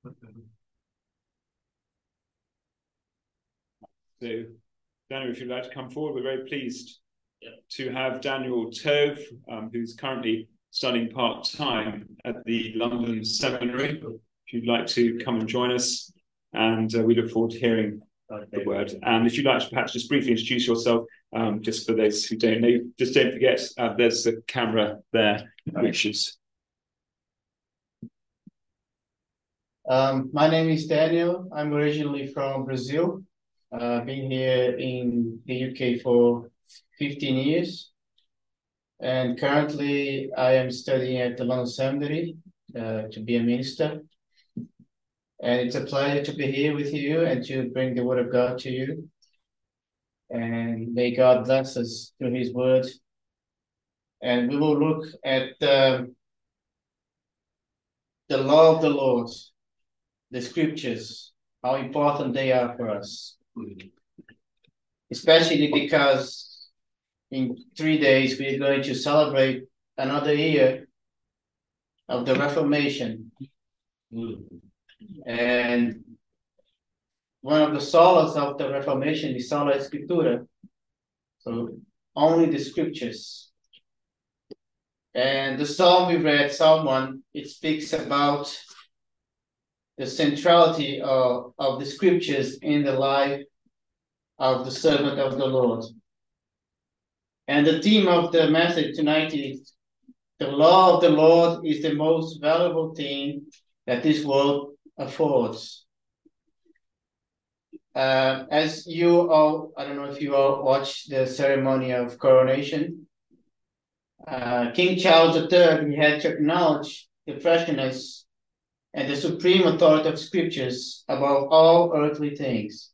So, Daniel, if you'd like to come forward, we're very pleased to have Daniel Tove, who's currently studying part-time at the London Seminary. If you'd like to come and join us, and we look forward to hearing the word. And if you'd like to perhaps just briefly introduce yourself, just for those who don't know, just don't forget, there's the camera there, which is... My name is Daniel. I'm originally from Brazil. Been here in the UK for 15 years. And currently I am studying at the London Seminary to be a minister. And it's a pleasure to be here with you and to bring the word of God to you. And may God bless us through his word. And we will look at the law of the Lord, the scriptures, how important they are for us. Especially because in 3 days we are going to celebrate another year of the Reformation. And one of the solas of the Reformation is sola scriptura, so only the scriptures. And the psalm we read, Psalm 1, it speaks about the centrality of the scriptures in the life of the servant of the Lord. And the theme of the message tonight is the law of the Lord is the most valuable thing that this world affords. As you all, I don't know if you all watched the ceremony of coronation, King Charles III, he had to acknowledge the freshness and the supreme authority of scriptures above all earthly things.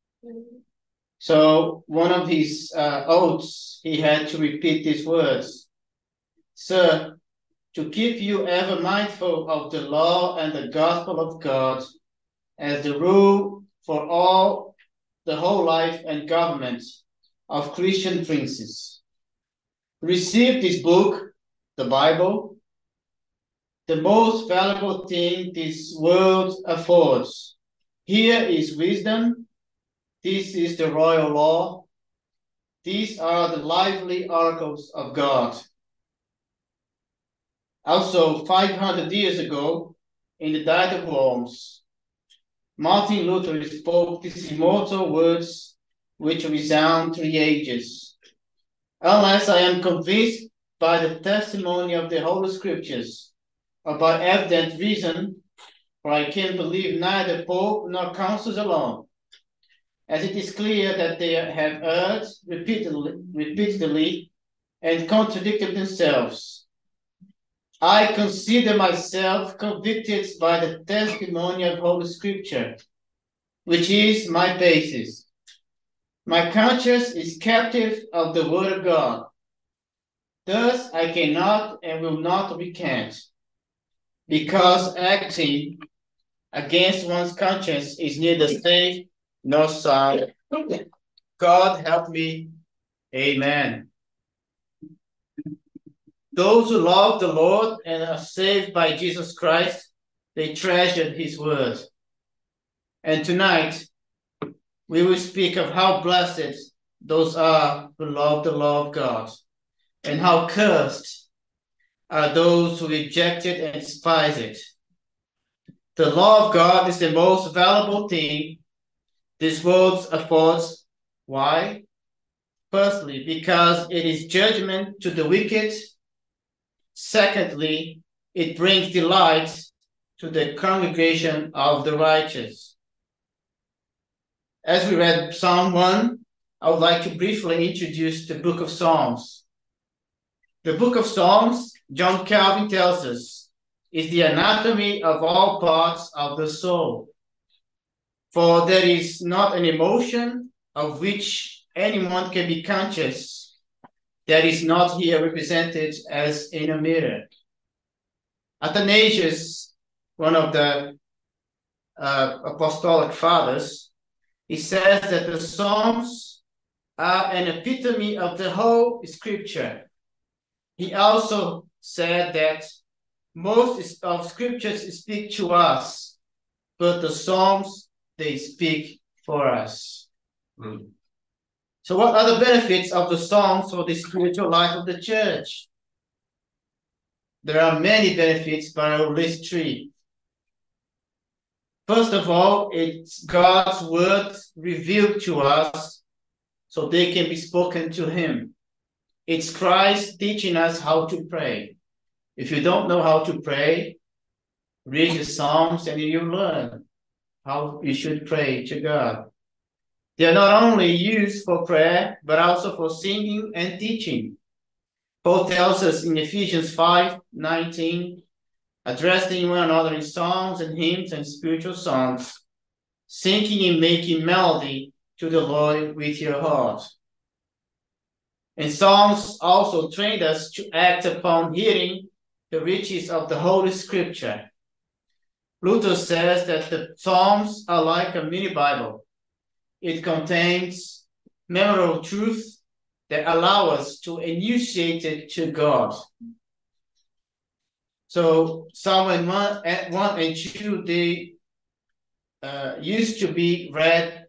So one of his oaths, he had to repeat these words: "Sir, to keep you ever mindful of the law and the gospel of God as the rule for all the whole life and government of Christian princes. Receive this book, the Bible, the most valuable thing this world affords. Here is wisdom. This is the royal law. These are the lively oracles of God." Also, 500 years ago, in the Diet of Worms, Martin Luther spoke these immortal words which resound 3 ages. "Unless I am convinced by the testimony of the Holy Scriptures, or by evident reason, for I can believe neither Pope nor councils alone, as it is clear that they have erred repeatedly and contradicted themselves. I consider myself convicted by the testimony of Holy Scripture, which is my basis. My conscience is captive of the Word of God. Thus I cannot and will not recant, because acting against one's conscience is neither safe nor sound. God help me. Amen." Those who love the Lord and are saved by Jesus Christ, they treasured his word. And tonight, we will speak of how blessed those are who love the law of God, and how cursed are those who reject it and despise it. The law of God is the most valuable thing this world affords. Why? Firstly, because it is judgment to the wicked. Secondly, it brings delight to the congregation of the righteous. As we read Psalm 1, I would like to briefly introduce the book of Psalms. The book of Psalms, John Calvin tells us, is the anatomy of all parts of the soul. For there is not an emotion of which anyone can be conscious that is not here represented as in a mirror. Athanasius, one of the apostolic fathers, he says that the Psalms are an epitome of the whole scripture. He also said that most of scriptures speak to us but the Psalms, they speak for us. So what are the benefits of the Psalms for the spiritual life of the church? There are many benefits, but I will list three. First of all, it's God's word revealed to us so they can be spoken to him. It's Christ teaching us how to pray. If you don't know how to pray, read the Psalms and you learn how you should pray to God. They are not only used for prayer, but also for singing and teaching. Paul tells us in Ephesians 5:19, addressing one another in psalms and hymns and spiritual songs, singing and making melody to the Lord with your heart. And Psalms also trained us to act upon hearing the riches of the Holy Scripture. Luther says that the Psalms are like a mini Bible. It contains memorable truth that allow us to initiate it to God. So Psalm 1 and 2, they used to be read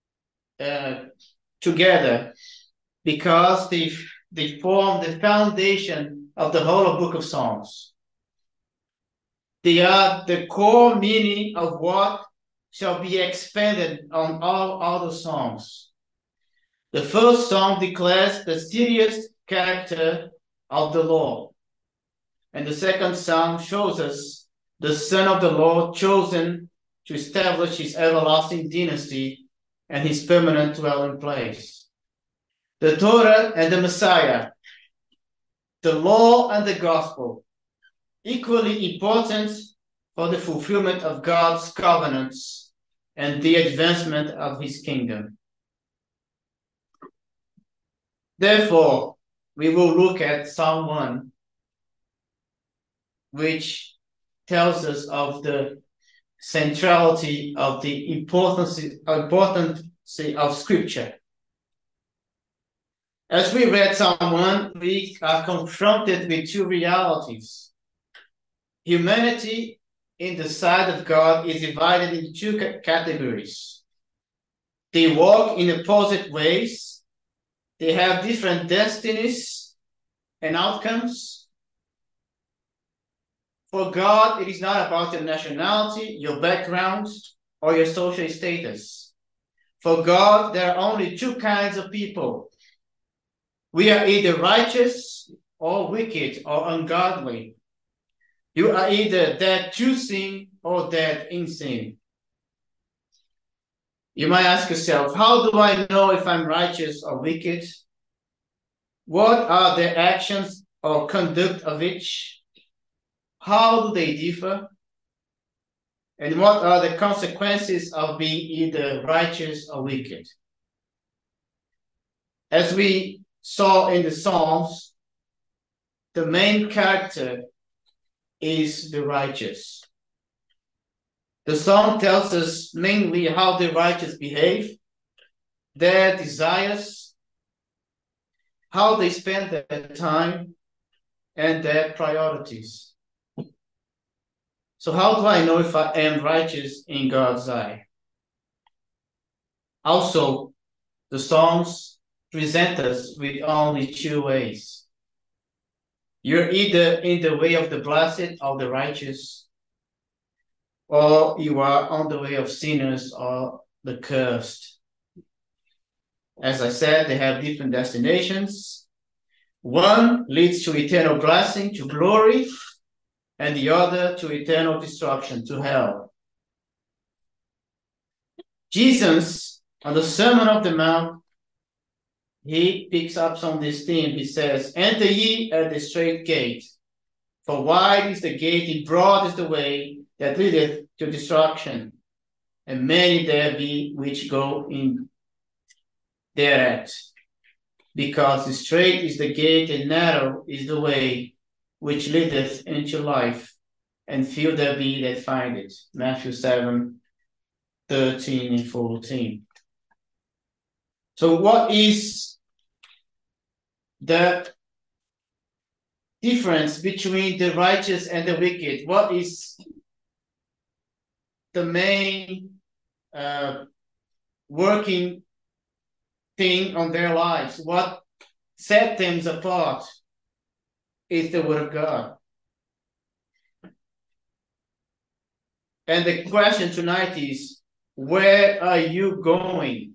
together because they form the foundation of the whole book of Psalms. They are the core meaning of what shall be expanded on all other Psalms. The first Psalm declares the serious character of the Lord. And the second Psalm shows us the Son of the Lord chosen to establish his everlasting dynasty and his permanent dwelling place. The Torah and the Messiah, the law and the gospel, equally important for the fulfillment of God's covenants and the advancement of his kingdom. Therefore, we will look at Psalm 1, which tells us of the centrality of the importance of Scripture. As we read Psalm 1, we are confronted with two realities. Humanity in the sight of God is divided into two categories. They walk in opposite ways. They have different destinies and outcomes. For God, it is not about your nationality, your background, or your social status. For God, there are only two kinds of people. We are either righteous or wicked or ungodly. You are either dead to sin or dead in sin. You might ask yourself, how do I know if I'm righteous or wicked? What are the actions or conduct of each? How do they differ? And what are the consequences of being either righteous or wicked? As we saw in the Psalms, the main character is the righteous. The Psalm tells us mainly how the righteous behave, their desires, how they spend their time, and their priorities. So how do I know if I am righteous in God's eye? Also, the Psalms present us with only two ways. You're either in the way of the blessed or the righteous, or you are on the way of sinners or the cursed. As I said, they have different destinations. One leads to eternal blessing, to glory, and the other to eternal destruction, to hell. Jesus, on the Sermon on the Mount, he picks up on this theme. He says, "Enter ye at the straight gate, for wide is the gate, and broad is the way that leadeth to destruction, and many there be which go in thereat. Because straight is the gate, and narrow is the way which leadeth into life, and few there be that find it." Matthew 7:13 and 14. So what is the difference between the righteous and the wicked? What is the main working thing on their lives. What set them apart is the Word of God. And the question tonight is, where are you going?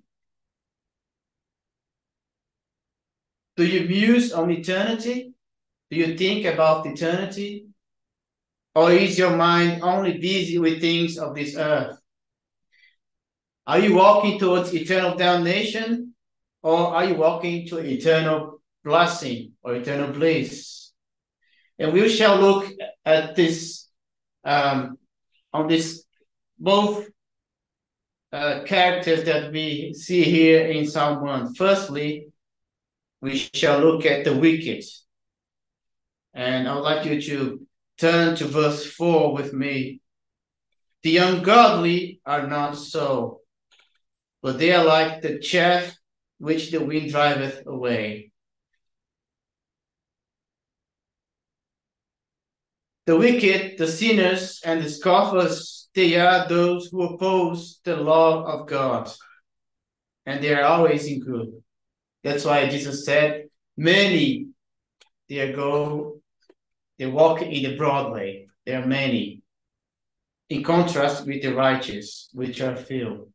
Do you muse on eternity? Do you think about eternity? Or is your mind only busy with things of this earth? Are you walking towards eternal damnation? Or are you walking to eternal blessing or eternal bliss? And we shall look at this on this both characters that we see here in Psalm 1. Firstly, we shall look at the wicked. And I would like you to turn to verse 4 with me. The ungodly are not so, but they are like the chaff which the wind driveth away. The wicked, the sinners, and the scoffers, they are those who oppose the law of God. And they are always in good. That's why Jesus said, many, they walk in the broad way. There are many. In contrast with the righteous, which are few.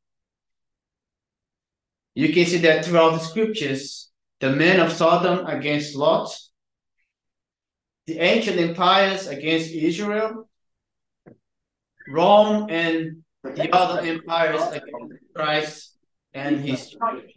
You can see that throughout the scriptures, the men of Sodom against Lot, the ancient empires against Israel, Rome and the other empires against Christ and his church.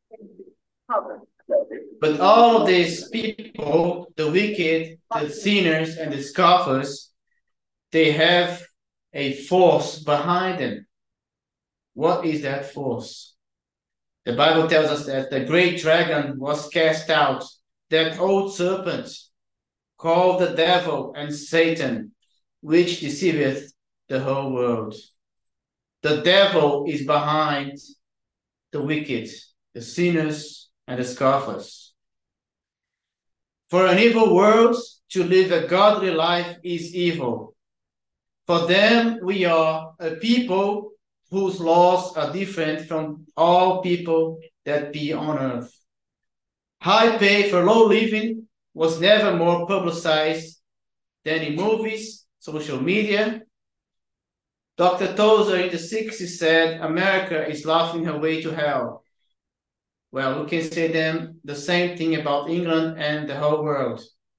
But all of these people, the wicked, the sinners, and the scoffers, they have a force behind them. What is that force? The Bible tells us that the great dragon was cast out, that old serpent, called the devil and Satan, which deceiveth the whole world. The devil is behind the wicked, the sinners, and the scoffers. For an evil world to live a godly life is evil. For them, we are a people whose laws are different from all people that be on earth. High pay for low living was never more publicized than in movies, social media. Dr. Tozer in the 60s said, America is laughing her way to hell. Well, we can say the same thing about England and the whole world.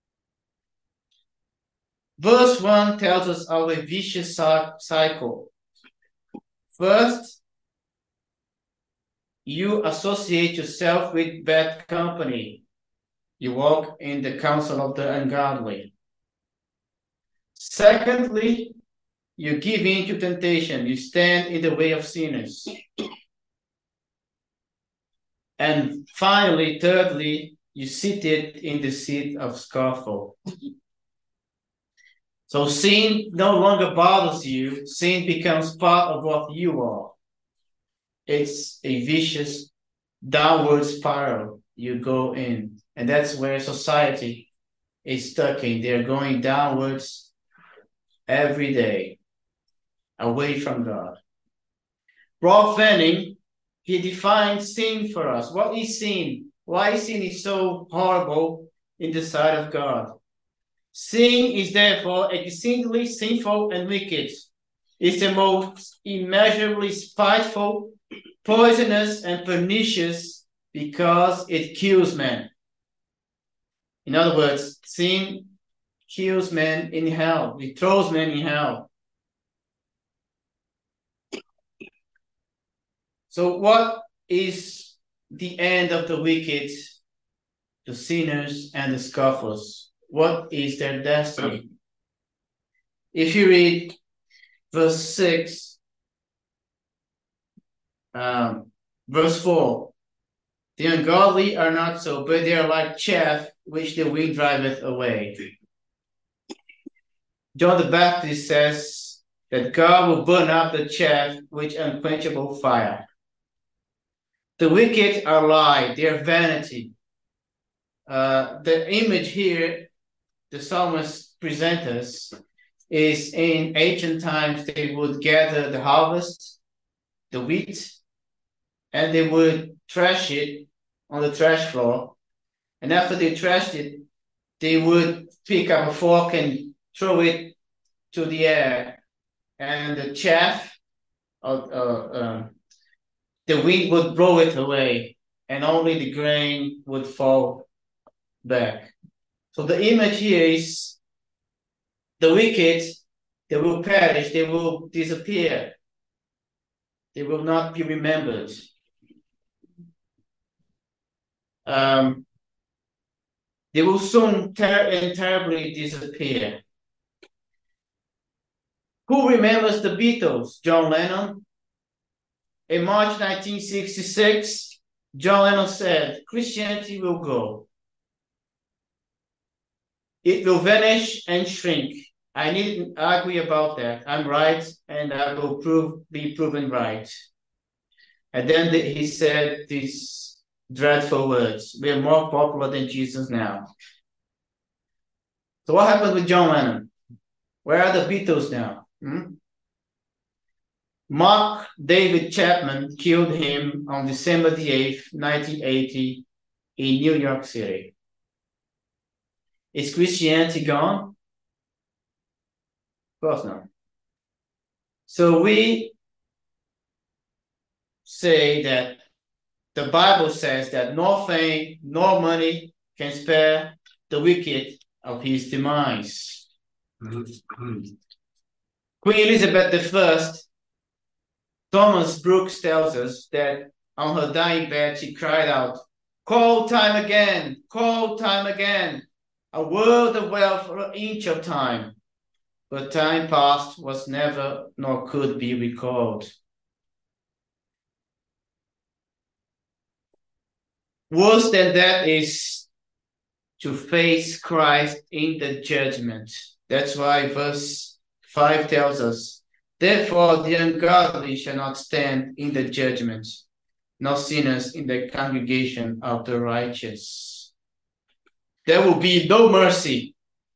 Verse 1 tells us of a vicious cycle. First, you associate yourself with bad company. You walk in the counsel of the ungodly. Secondly, you give in to temptation. You stand in the way of sinners. And finally, thirdly, you seated in the seat of scofful. So sin no longer bothers you. Sin becomes part of what you are. It's a vicious downward spiral you go in. And that's where society is stuck in. They're going downwards every day, away from God. Rob Fanning, he defines sin for us. What is sin? Why sin is so horrible in the sight of God? Sin is therefore exceedingly sinful and wicked. It's the most immeasurably spiteful, poisonous, and pernicious because it kills man. In other words, sin kills man in hell. It throws man in hell. So what is the end of the wicked, the sinners, and the scoffers? What is their destiny? If you read verse 6, verse 4, the ungodly are not so, but they are like chaff which the wind driveth away. John the Baptist says that God will burn up the chaff with unquenchable fire. The wicked are lie, they are vanity. The image here the psalmist presents us is in ancient times, they would gather the harvest, the wheat, and they would thresh it on the thresh floor. And after they threshed it, they would pick up a fork and throw it to the air. And the chaff, the wind would blow it away, and only the grain would fall back. So the image here is the wicked, they will perish, they will disappear. They will not be remembered. They will soon terribly disappear. Who remembers the Beatles? John Lennon. In March 1966, John Lennon said, Christianity will go. It will vanish and shrink. I needn't argue about that. I'm right, and I will be proven right. And then he said these dreadful words, we are more popular than Jesus now. So what happened with John Lennon? Where are the Beatles now? Mark David Chapman killed him on December the 8th, 1980 in New York City. Is Christianity gone? Of course not. So we say that the Bible says that nor fame nor money can spare the wicked of his demise. Queen Elizabeth I, Thomas Brooks tells us that on her dying bed she cried out, call time again, a world of wealth for an inch of time. But time past was never nor could be recalled. Worse than that is to face Christ in the judgment. That's why verse 5 tells us, therefore the ungodly shall not stand in the judgment, nor sinners in the congregation of the righteous. There will be no mercy.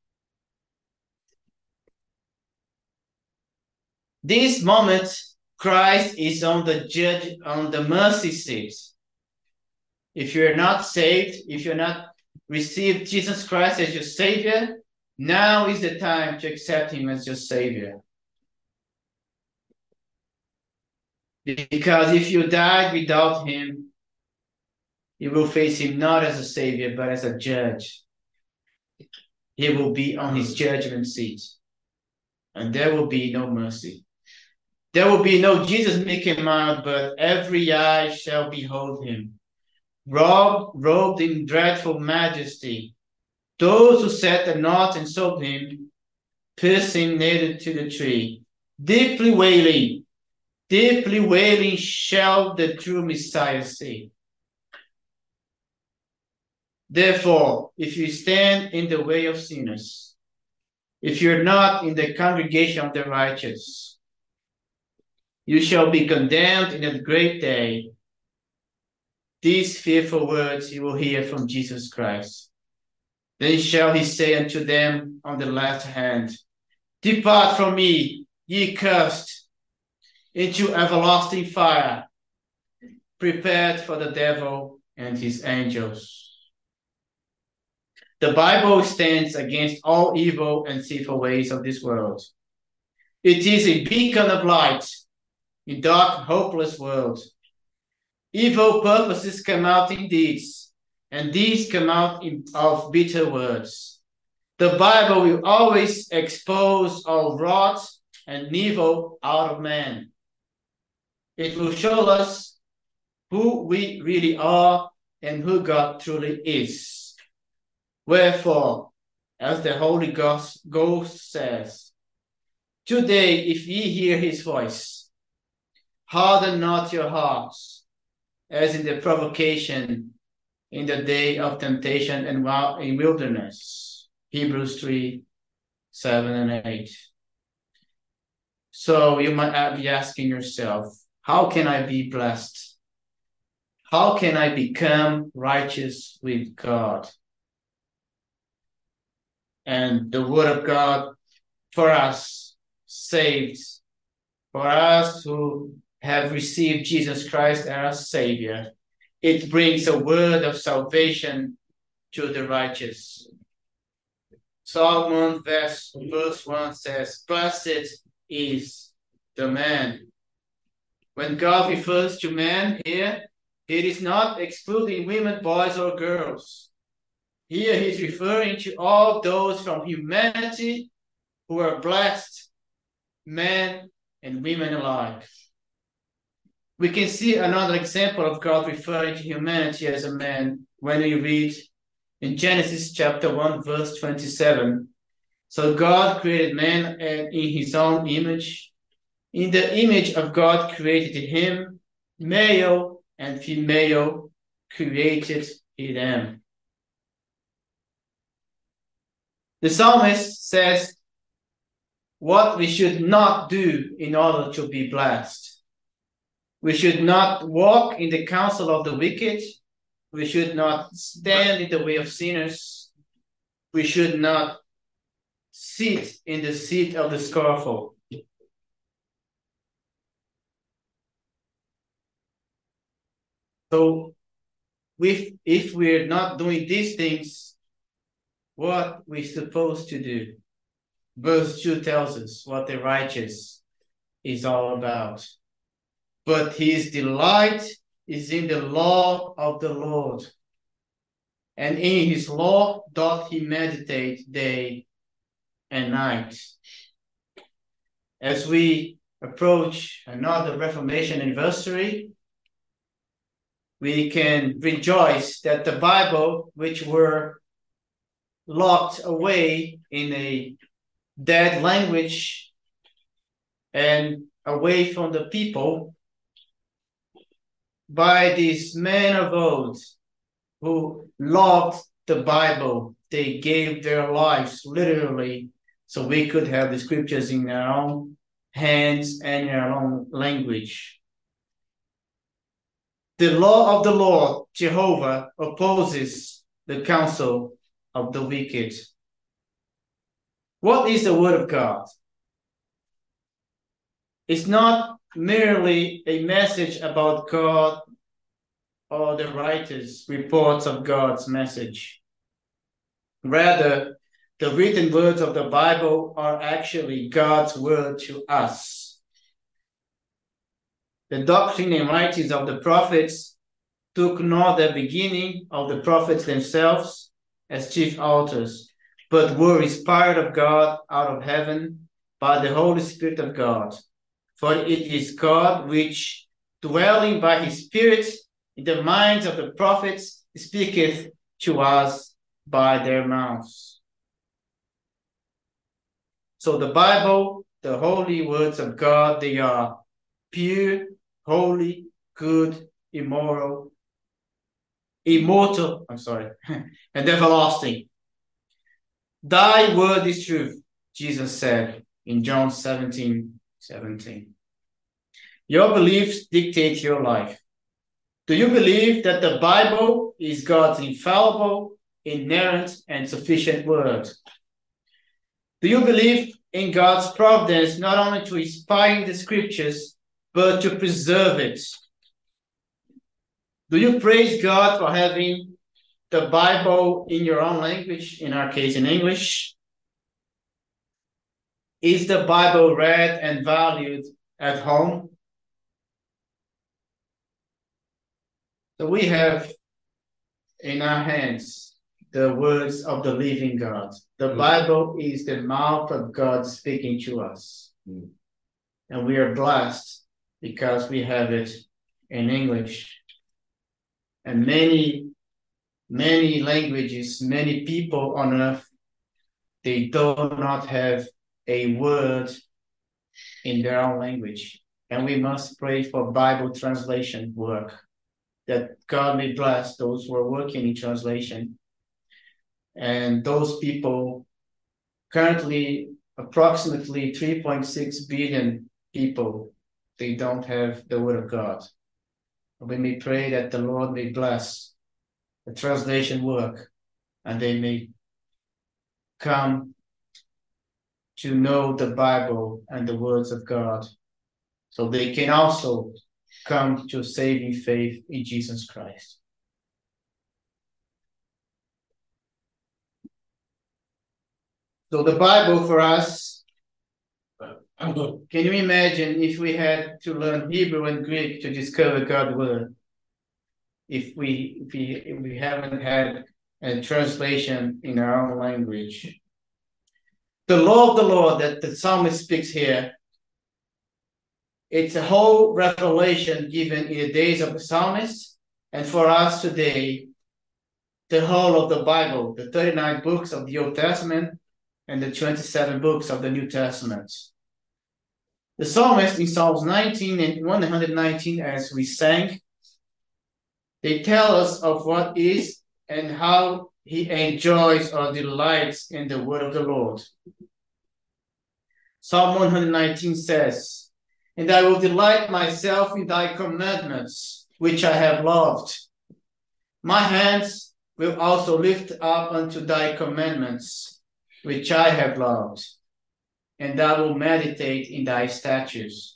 This moment, Christ is on the mercy seat. If you're not saved, if you're not received Jesus Christ as your Savior, now is the time to accept Him as your Savior. Because if you died without Him, you will face Him not as a Savior, but as a judge. He will be on His judgment seat. And there will be no mercy. There will be no Jesus Mickey Mouse, but every eye shall behold Him. Robed in dreadful majesty, those who set the knot and sold Him, piercing nailed to the tree, deeply wailing shall the true Messiah see. Therefore, if you stand in the way of sinners, if you're not in the congregation of the righteous, you shall be condemned in that great day. These fearful words you will hear from Jesus Christ. Then shall He say unto them on the left hand, depart from me, ye cursed, into everlasting fire, prepared for the devil and his angels. The Bible stands against all evil and sinful ways of this world. It is a beacon of light in dark, hopeless world. Evil purposes come out in deeds, and deeds come out of bitter words. The Bible will always expose all rot and evil out of man. It will show us who we really are and who God truly is. Wherefore, as the Holy Ghost says, today, if ye hear His voice, harden not your hearts, as in the provocation in the day of temptation and in wilderness. Hebrews 3, 7 and 8. So you might be asking yourself, how can I be blessed? How can I become righteous with God? And the Word of God for us saved, for us who have received Jesus Christ as our Savior. It brings a word of salvation to the righteous. Psalm 1 verse 1 says, "Blessed is the man." When God refers to man here, it is not excluding women, boys, or girls. Here he's referring to all those from humanity who are blessed, men and women alike. We can see another example of God referring to humanity as a man when we read in Genesis chapter 1, verse 27. So God created man in his own image. In the image of God created him, male and female created he them. The psalmist says what we should not do in order to be blessed. We should not walk in the counsel of the wicked. We should not stand in the way of sinners. We should not sit in the seat of the scornful. So if we're not doing these things, what we're supposed to do? Verse 2 tells us what the righteous is all about. But his delight is in the law of the Lord, and in his law doth he meditate day and night. As we approach another Reformation anniversary, we can rejoice that the Bible, which were locked away in a dead language and away from the people, by these men of old who loved the Bible, they gave their lives literally so we could have the scriptures in our own hands and in our own language. The law of the Lord, Jehovah, opposes the counsel of the wicked. What is the word of God? It's not merely a message about God or the writers' reports of God's message. Rather, the written words of the Bible are actually God's word to us. The doctrine and writings of the prophets took not the beginning of the prophets themselves as chief authors, but were inspired of God out of heaven by the Holy Spirit of God. For it is God which, dwelling by his Spirit in the minds of the prophets, speaketh to us by their mouths. So the Bible, the holy words of God, they are pure, holy, good, immortal, and everlasting. Thy word is truth, Jesus said in John 17:17. Your beliefs dictate your life. Do you believe that the Bible is God's infallible, inerrant, and sufficient word? Do you believe in God's providence not only to inspire the scriptures, but to preserve it? Do you praise God for having the Bible in your own language, in our case in English? Is the Bible read and valued at home? So we have in our hands the words of the living God. The Bible is the mouth of God speaking to us. And we are blessed because we have it in English. And many languages, many people on earth, they do not have a word in their own language. And we must pray for Bible translation work, that God may bless those who are working in translation. And those people, currently approximately 3.6 billion people, they don't have the word of God. We may pray that the Lord may bless the translation work and they may come to know the Bible and the words of God, so they can also come to saving faith in Jesus Christ. So the Bible for us, can you imagine if we had to learn Hebrew and Greek to discover God's word? If we haven't had a translation in our own language. The law of the Lord that the psalmist speaks here, it's a whole revelation given in the days of the psalmist, and for us today, the whole of the Bible, the 39 books of the Old Testament and the 27 books of the New Testament. The psalmist in Psalms 19 and 119, as we sang, they tell us of what is and how he enjoys or delights in the word of the Lord. Psalm 119 says, "And I will delight myself in thy commandments, which I have loved. My hands will also lift up unto thy commandments, which I have loved, and I will meditate in thy statutes."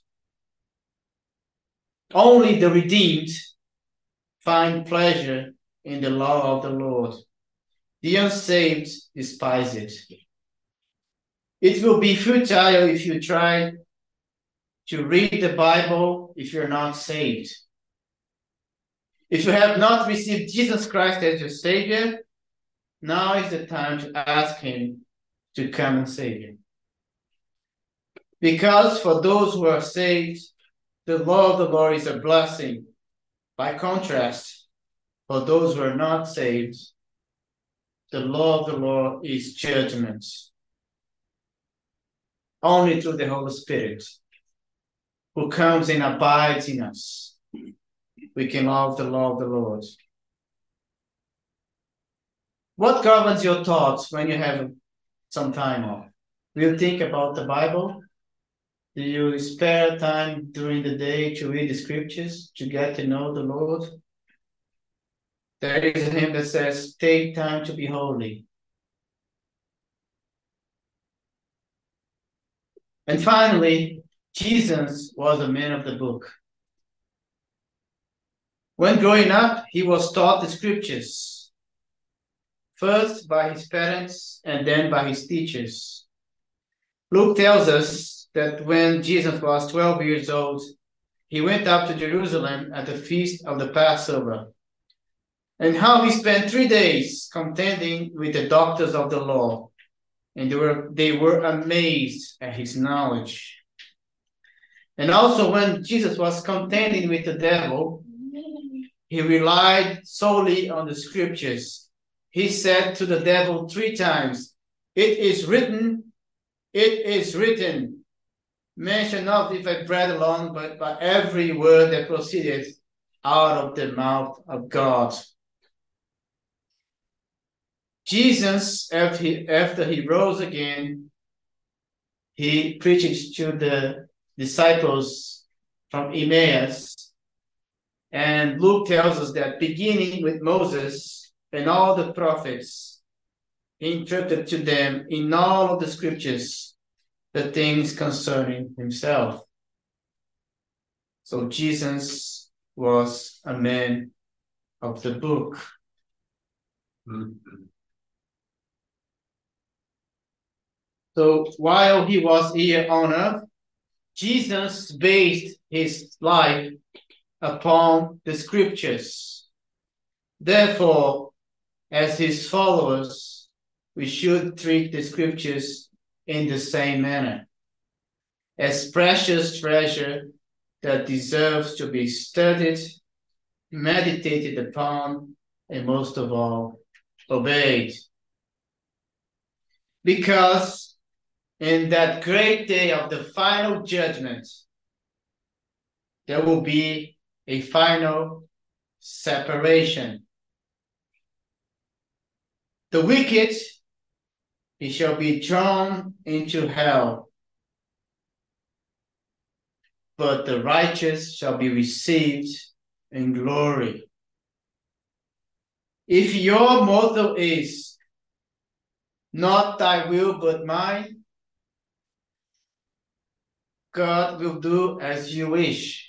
Only the redeemed find pleasure in the law of the Lord. The unsaved despise it. It will be futile if you try to read the Bible if you're not saved. If you have not received Jesus Christ as your Savior, now is the time to ask him to come and save you. Because for those who are saved, the law of the Lord is a blessing. By contrast, for those who are not saved, the law of the Lord is judgment. Only through the Holy Spirit, who comes and abides in us, we can love the law of the Lord. What governs your thoughts when you have some time off? Do you think about the Bible? Do you spare time during the day to read the scriptures, to get to know the Lord? There is a hymn that says, "Take time to be holy." And finally, Jesus was a man of the book. When growing up, he was taught the scriptures, first by his parents and then by his teachers. Luke tells us that when Jesus was 12 years old, he went up to Jerusalem at the feast of the Passover, and how he spent 3 days contending with the doctors of the law, and they were amazed at his knowledge. And also when Jesus was contending with the devil, he relied solely on the scriptures. He said to the devil 3 times, "It is written, it is written." Mention not with a bread alone, but by every word that proceeded out of the mouth of God. Jesus, after he rose again, he preached to the disciples from Emmaus. And Luke tells us that beginning with Moses and all the prophets, he interpreted to them in all of the scriptures the things concerning himself. So Jesus was a man of the book. So while he was here on earth, Jesus based his life upon the scriptures. Therefore, as his followers, we should treat the scriptures in the same manner, as precious treasure that deserves to be studied, meditated upon, and most of all, obeyed. Because in that great day of the final judgment, there will be a final separation. The wicked, he shall be thrown into hell, but the righteous shall be received in glory. If your motto is, "Not thy will but mine," God will do as you wish.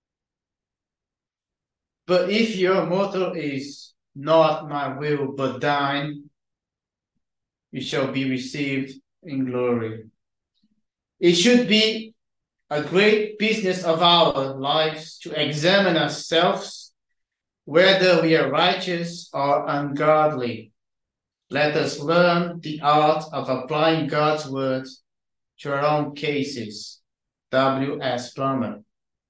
But if your motto is not my will but thine, you shall be received in glory. It should be a great business of our lives to examine ourselves whether we are righteous or ungodly. Let us learn the art of applying God's word to our own cases. W.S. Plummer.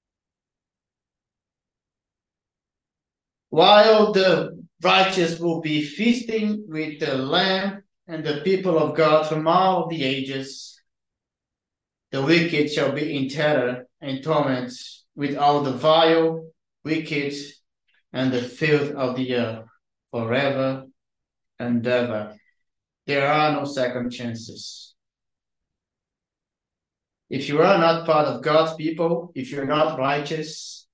While the righteous will be feasting with the Lamb and the people of God from all the ages, the wicked shall be in terror and torment with all the vile, wicked, and the filth of the earth forever and ever. There are no second chances. If you are not part of God's people, if you're not righteous,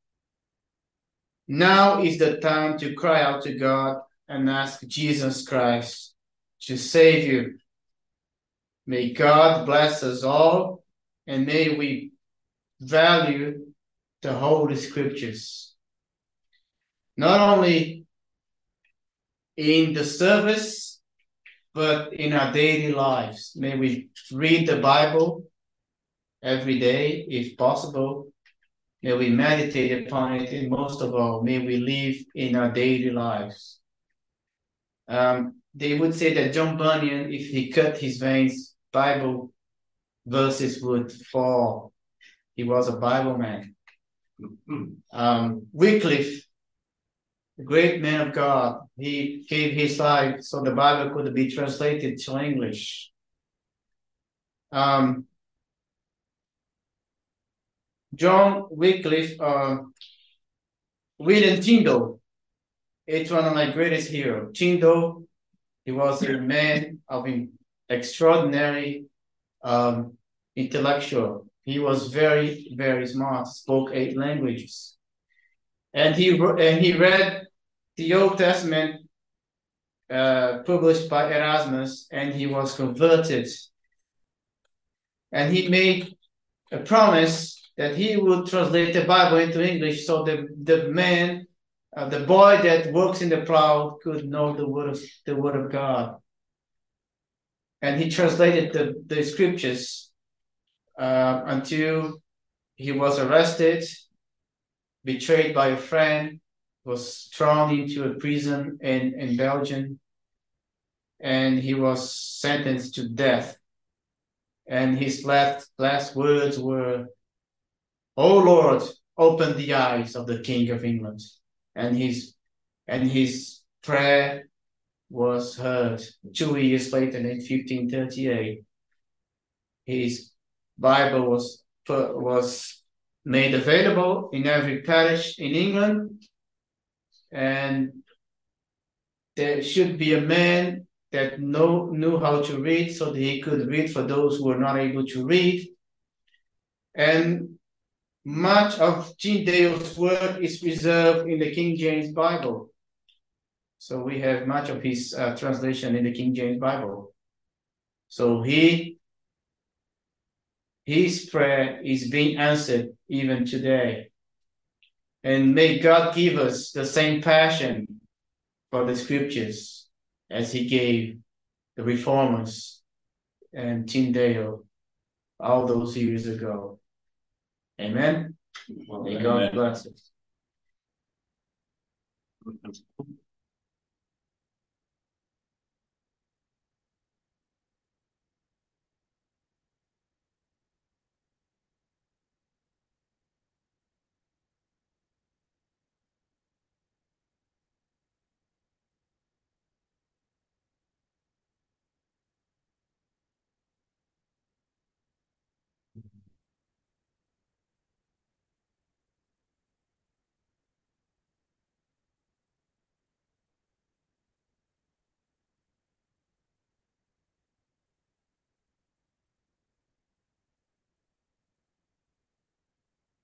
now is the time to cry out to God and ask Jesus Christ to save you. May God bless us all, and may we value the Holy Scriptures, not only in the service, but in our daily lives. May we read the Bible every day, if possible. May we meditate upon it, and most of all, may we live in our daily lives. They would say that John Bunyan, if he cut his veins, Bible verses would fall. He was a Bible man. Wycliffe, a great man of God, he gave his life so the Bible could be translated to English. John Wycliffe, William Tyndale, it's one of my greatest heroes. Tyndale, he was a man of extraordinary intellectual. He was very, very smart, spoke 8 languages. And he read the Old Testament published by Erasmus, and he was converted. And he made a promise that he would translate the Bible into English so the man, the boy that works in the plow could know the word of God. And he translated the scriptures until he was arrested, betrayed by a friend, was thrown into a prison in Belgium, and he was sentenced to death. And his last words were, "O Lord, open the eyes of the King of England." And his prayer was heard. 2 years later, in 1538, his Bible was made available in every parish in England. And there should be a man that knew how to read so that he could read for those who were not able to read. And much of Tyndale's work is preserved in the King James Bible. So we have much of his translation in the King James Bible. So his prayer is being answered even today. And may God give us the same passion for the scriptures as he gave the reformers and Tyndale all those years ago. Amen. May God bless us.